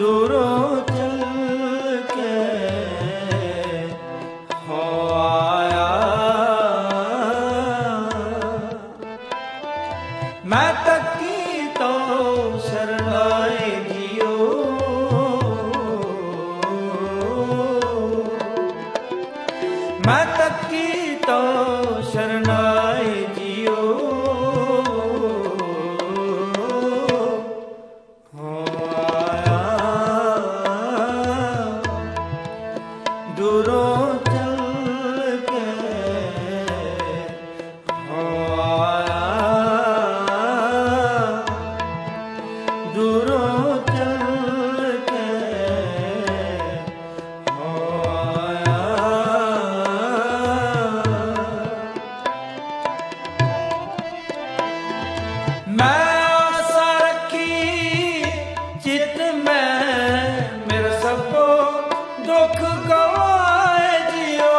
दूरों चल के हो आया। मैं तकी तो शरणाए जियो, मैं तकी तो शरणाए जियो। हो आया दूरों चल के हो आया, दूरों चल के हो आया। मैं आशा रखी चित में मेरा सबको दुख गवाए जियो।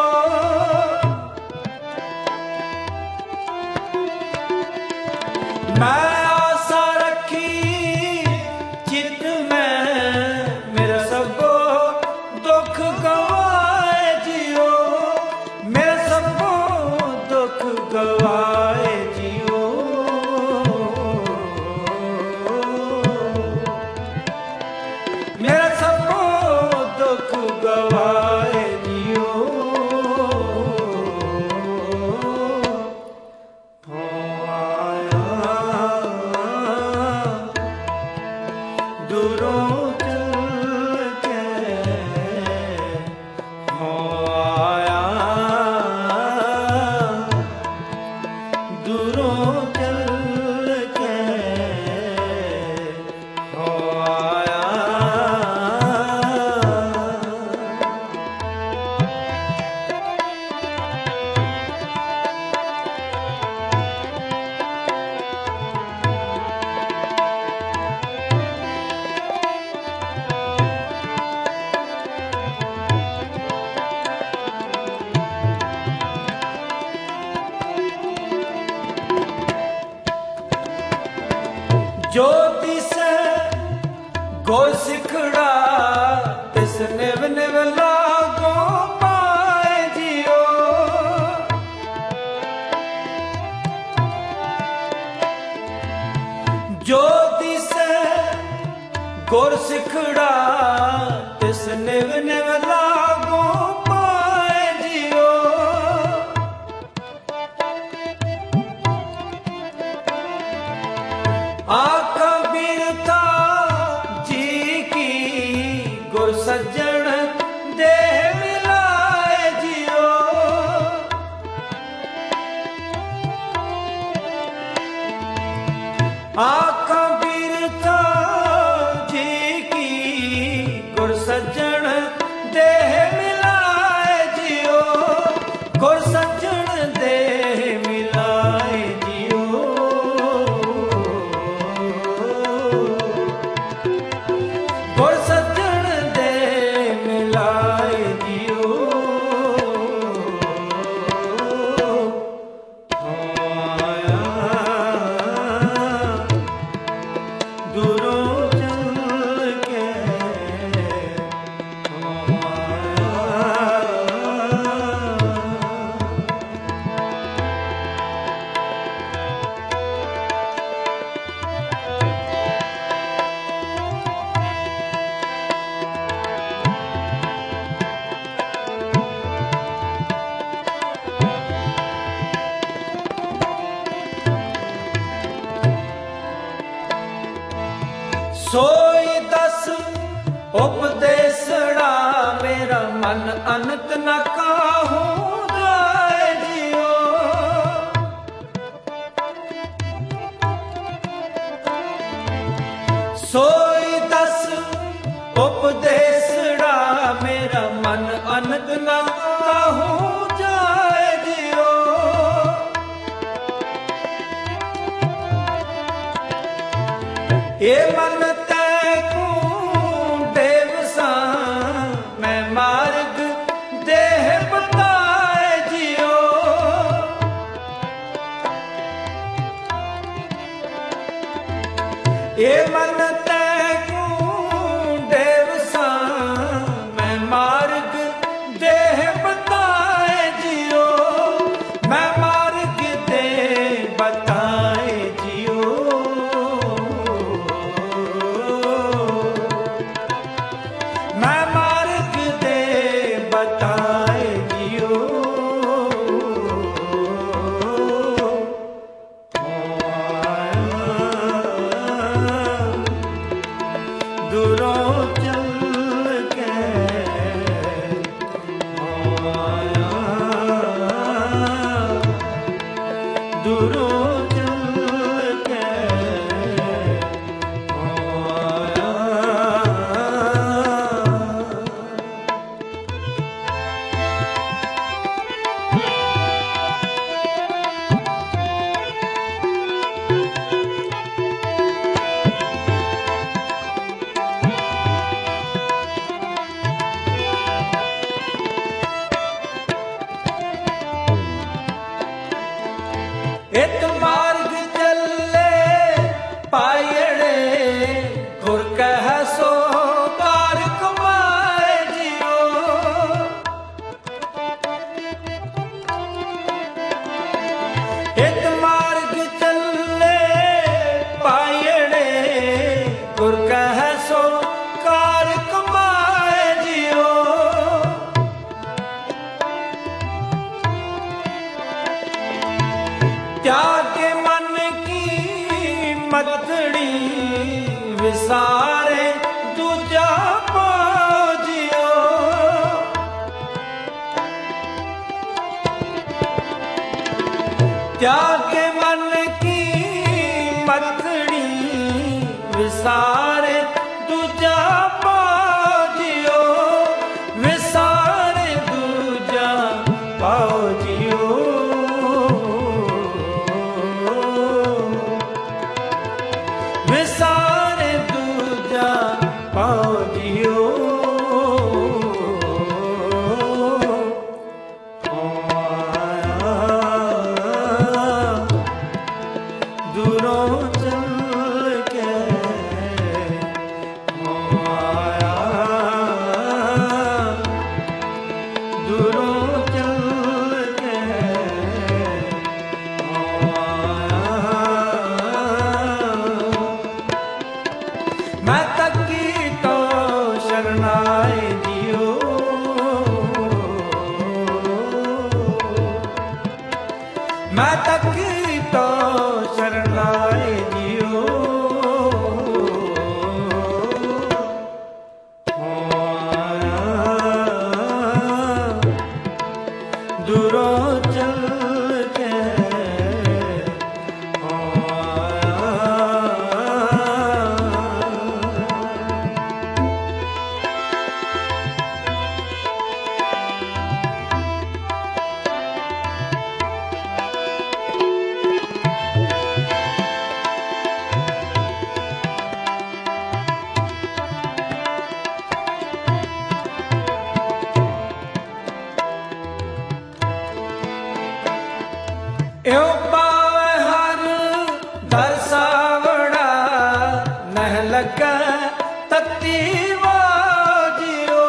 मैं आशा रखी चित में मेरा सबको दुख गवाए जियो, मेरा सबको दुख गवाए जियो। मेरा सबको दुख गवाए जियो। हो आया दूरों चल के हो आया, दूरों चल के हो आया। ज्योति से गोर सिखड़ा तिस निव निव लागो पाए जियो। ज्योति से गोर सिखड़ा तिस निव निव लागो पाए जियो। आका बीरता जी की गुर सज्जन देह मिलाए जियो। आका बीरता जी की गुर सज्जन देह मिलाए जियो, गुर सज्जन देह मिलाए जियो। गुर सज्जन दे मिलाए जियो। हो आया दूरों चल के हो आया। सोई दस उपदेसड़ा मेरा मन अनंत न काहूं जाए जियो। सोई दस उपदेसड़ा मेरा मन अनंत न काहूं जाए जियो। ये मन तैकू देव सा मैं मार्ग देह बता ਦੂਰੋਂ ਚੱਲ ਕੇ ਆਇਆ, ਦੂਰੋਂ ਚੱਲ ਕੇ ਆਇਆ। ਇਤ ਮਾਰਗ ਚੱਲੇ ਪਾਇੜੇ, ਗੁਰ ਕਹਿ ਸੋ ਕਾਰ ਕਮਾਏ ਜਿਉ। ਇਤ ਮਾਰਗ ਚੱਲੇ ਪਾਇੜੇ, ਗੁਰ ਕਹਿ ਸੋ ਕਾਰ ਕਮਾਏ ਜਿਉ। त्यागे मन की मतड़ी विसारे दूजा पाजियो। त्यागे मन की मतड़ी विसारे दूजा पाजियो, विसारे दूजा पाजियो। विसारे दूजा पाओ जियो। आया, दूरों चल के आया, दूरों चल के मैं तकी तो शरणाए जियो। मैं तकी तो शरणाए जियो। आया, दूरों चल के यो पावे हर दरसावड़ा, नह लगे तत्ती वाजियो।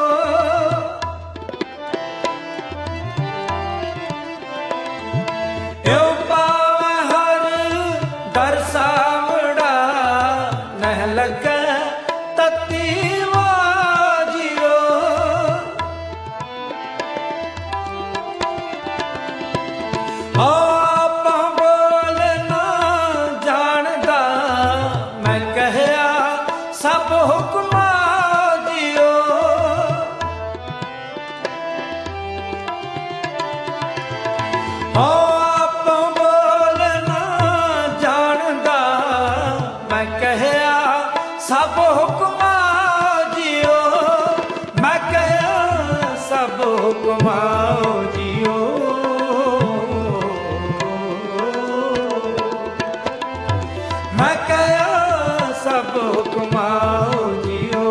यो पावे हर दरसावड़ा, नह लगे तत्ती वाजियो। सब हुक्मा दियो। आप बोलना जानदा, मैं कहया सब हुक्मा जियो। मैं कहया सब हुक्मा जियो। मैं कहया सब हुक्मा जियो।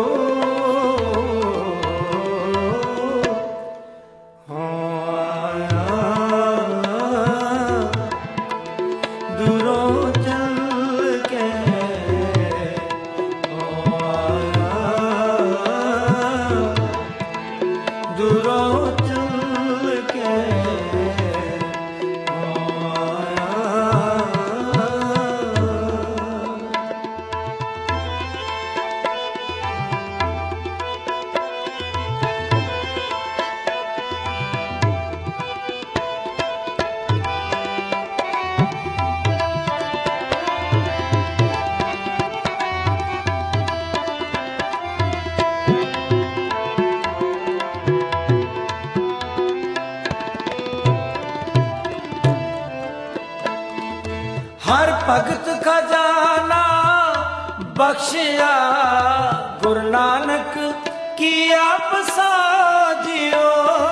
भगत खजाना बख्शिया गुरु नानक की आप साजियो।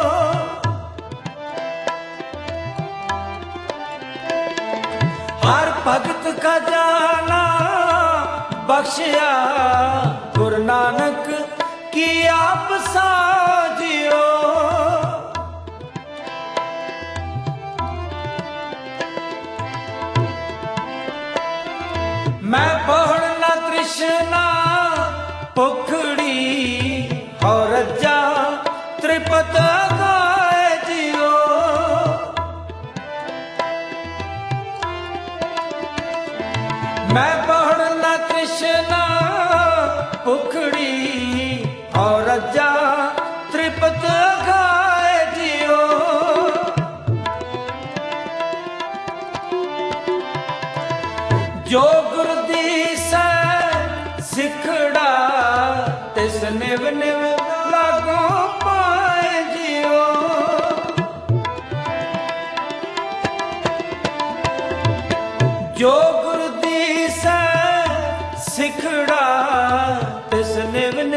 हर भगत खजाना बख्शिया गुरु नानक की आप साजियो। मैं पढ़ना तृष्णा पुखड़ी और रज्जा त्रिपत गाय जियो। मैं पढ़ना तृष्णा पुखड़ी और रज्जा त्रिपत गाय जियो। जो गुरु दी से सिखड़ा तिस निव निव लागो पाए जियो। जो गुरु दी से सिखड़ा तिस निव